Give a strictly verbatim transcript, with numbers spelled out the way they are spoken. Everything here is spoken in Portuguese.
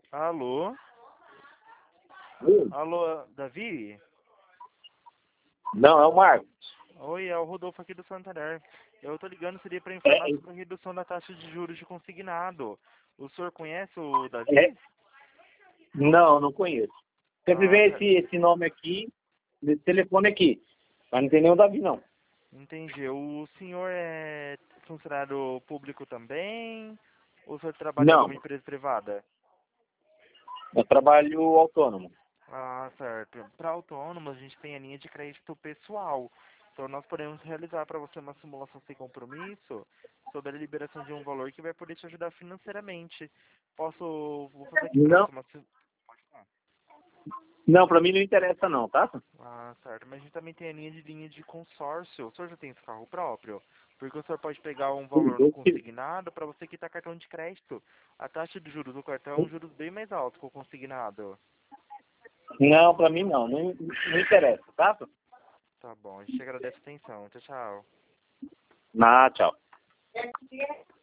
Alô? Oi. Alô, Davi? Não, é o Marcos. Oi, é o Rodolfo aqui do Santander. Eu tô ligando, seria para informar É, sobre a redução da taxa de juros de consignado. O senhor conhece o é, Davi? não, não conheço. Sempre Ah, vem tá. esse, esse nome aqui, desse telefone aqui. Mas não tem nenhum Davi, não. Entendi. O senhor é funcionário público também? Ou o senhor trabalha em Não, alguma empresa privada? eu trabalho autônomo. Ah, certo. Para autônomos, a gente tem a linha de crédito pessoal. Então, nós podemos realizar para você uma simulação sem compromisso sobre a liberação de um valor que vai poder te ajudar financeiramente. Posso... Vou fazer aqui para Não, você uma... sim- não, para mim não interessa não, tá? Ah, certo. Mas a gente também tem a linha de linha de consórcio. O senhor já tem esse carro próprio? Porque o senhor pode pegar um valor no Eu que- consignado para você quitar cartão de crédito. A taxa de juros do cartão é um juros bem mais alto que o consignado. Não, para mim não, não, não interessa, tá? Tá bom, a gente agradece a atenção. Tchau, tchau. Ah, tchau.